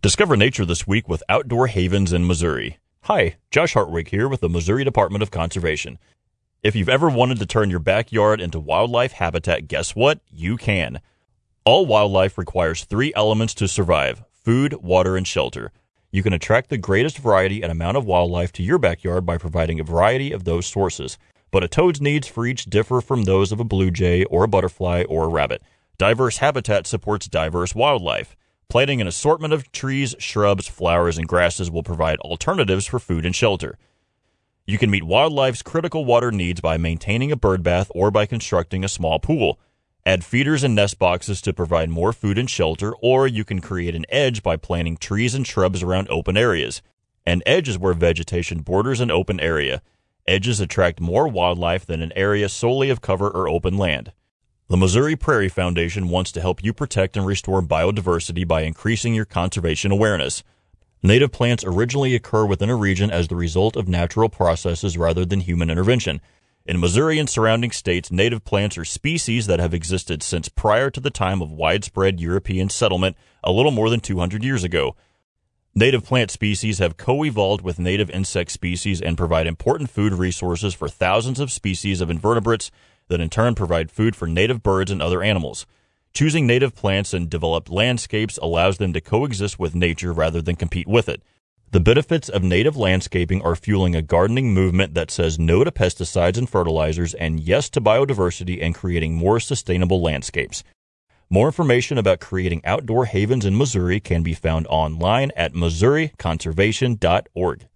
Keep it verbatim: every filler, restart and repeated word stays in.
Discover nature this week with Outdoor Havens in Missouri. Hi, Josh Hartwig here with the Missouri Department of Conservation. If you've ever wanted to turn your backyard into wildlife habitat, guess what? You can. All wildlife requires three elements to survive: food, water, and shelter. You can attract the greatest variety and amount of wildlife to your backyard by providing a variety of those sources. But a toad's needs for each differ from those of a blue jay or a butterfly or a rabbit. Diverse habitat supports diverse wildlife. Planting an assortment of trees, shrubs, flowers, and grasses will provide alternatives for food and shelter. You can meet wildlife's critical water needs by maintaining a bird bath or by constructing a small pool. Add feeders and nest boxes to provide more food and shelter, or you can create an edge by planting trees and shrubs around open areas. An edge is where vegetation borders an open area. Edges attract more wildlife than an area solely of cover or open land. The Missouri Prairie Foundation wants to help you protect and restore biodiversity by increasing your conservation awareness. Native plants originally occur within a region as the result of natural processes rather than human intervention. In Missouri and surrounding states, native plants are species that have existed since prior to the time of widespread European settlement a little more than two hundred years ago. Native plant species have co-evolved with native insect species and provide important food resources for thousands of species of invertebrates that in turn provide food for native birds and other animals. Choosing native plants and developed landscapes allows them to coexist with nature rather than compete with it. The benefits of native landscaping are fueling a gardening movement that says no to pesticides and fertilizers and yes to biodiversity and creating more sustainable landscapes. More information about creating outdoor havens in Missouri can be found online at missouri conservation dot org.